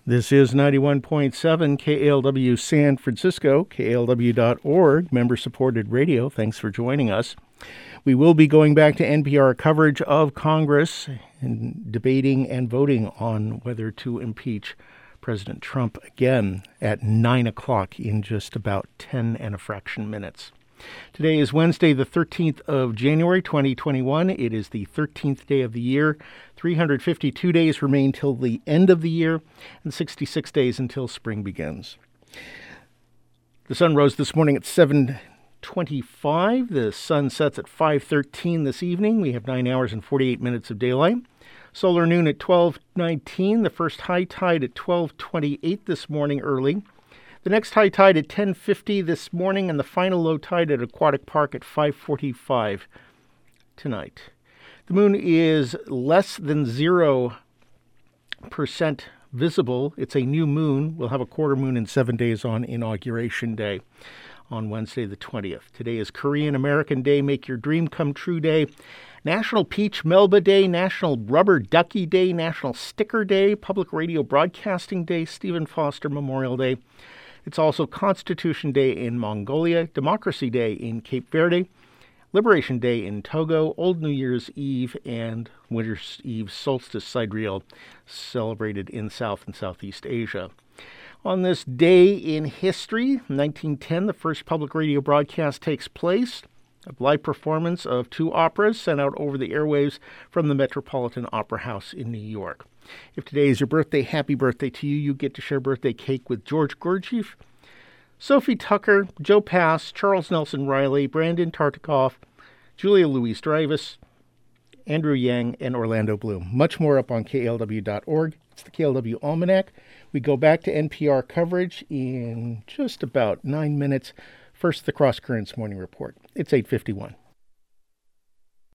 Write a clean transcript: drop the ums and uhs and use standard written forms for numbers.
This is 91.7 KALW San Francisco, KALW.org, member-supported radio. Thanks for joining us. We will be going back to NPR coverage of Congress and debating and voting on whether to impeach President Trump again at 9 o'clock in just about 10 and a fraction minutes. Today is Wednesday, the 13th of January, 2021. It is the 13th day of the year. 352 days remain till the end of the year, and 66 days until spring begins. The sun rose this morning at 7:25. The sun sets at 5:13 this evening. We have 9 hours and 48 minutes of daylight. Solar noon at 12:19. The first high tide at 12:28 this morning early. The next high tide at 10:50 this morning, and the final low tide at Aquatic Park at 5:45 tonight. The moon is less than 0% visible. It's a new moon. We'll have a quarter moon in 7 days on Inauguration Day on Wednesday the 20th. Today is Korean American Day, Make Your Dream Come True Day, National Peach Melba Day, National Rubber Ducky Day, National Sticker Day, Public Radio Broadcasting Day, Stephen Foster Memorial Day. It's also Constitution Day in Mongolia, Democracy Day in Cape Verde, Liberation Day in Togo, Old New Year's Eve, and Winter's Eve Solstice Sidereal celebrated in South and Southeast Asia. On this day in history, 1910, the first public radio broadcast takes place. A live performance of two operas sent out over the airwaves from the Metropolitan Opera House in New York. If today is your birthday, happy birthday to you. You get to share birthday cake with George Gurdjieff, Sophie Tucker, Joe Pass, Charles Nelson Riley, Brandon Tartikoff, Julia Louis-Dreyfus, Andrew Yang, and Orlando Bloom. Much more up on KALW.org. It's the KLW Almanac. We go back to NPR coverage in just about 9 minutes. First, the Cross Currents Morning Report. It's 8:51.